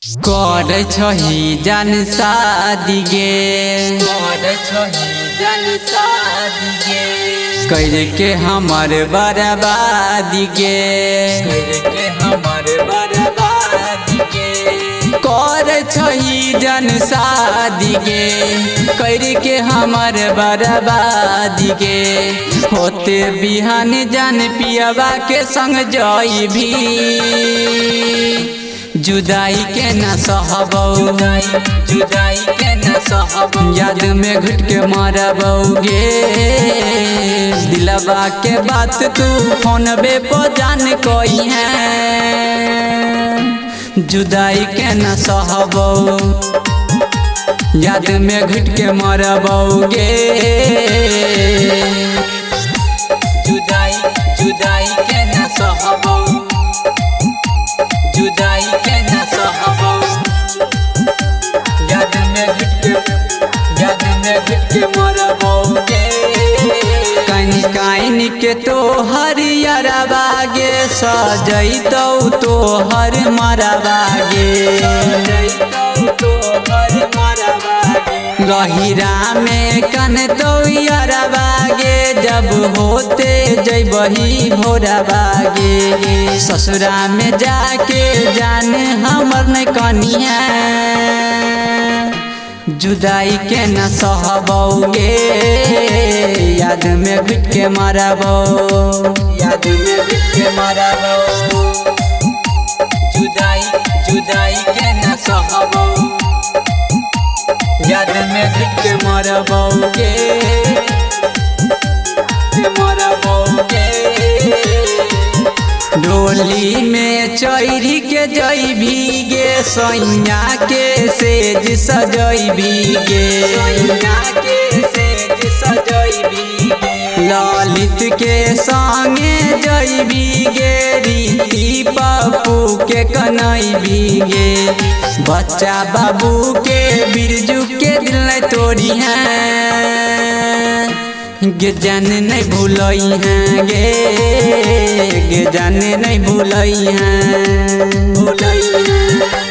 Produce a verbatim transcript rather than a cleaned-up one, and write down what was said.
कर छही जान शादी गे कर छही जान शादी गे कर के हमर बर्बादी गे कर के हमर बर्बादी गे कर छही जान शादी गे कर के हमर बर्बादी गे होते बिहान जान पियबा के संग जइबी जुदाई के न सहबौ जुदाई के न सहबौ याद में घुट के मरबौगे दिलवा के बात तू फोन बे पर जान कोई है जुदाई के न सहबौ याद में घुट के मरबौगे जुदाई जुदाई के न सहबौ जुदाई के न सहबौ याद में घुट के याद में घुट के मरबौगे कहीं काइन के तो हरियरबागे सजैतौ तो हर मरबागे गहिरा में कन तो यरबागे जब होते जैबही भोरबागे ससुरा में जाके जान हमर न कनिया जुदाई के न सहबौगे याद में घुट के मरबौ याद में घुट के मरबौ जुदाई जुदाई के न सहबौ याद में घुट के मरबौगे मरबौगे डोली में चढ़ी के जइबी गे सैया के सेज सजइबी गे सैया के सेज सजइबी गे ललित के संगे जइबी गे रीति पप्पू के कनइबी गे बच्चा बाबू के बिरजू के दिल नहीं तोड़ी है गे जाने नहीं भूलई हैं गे गे जाने नहीं भूलई हैं भूलई हैं।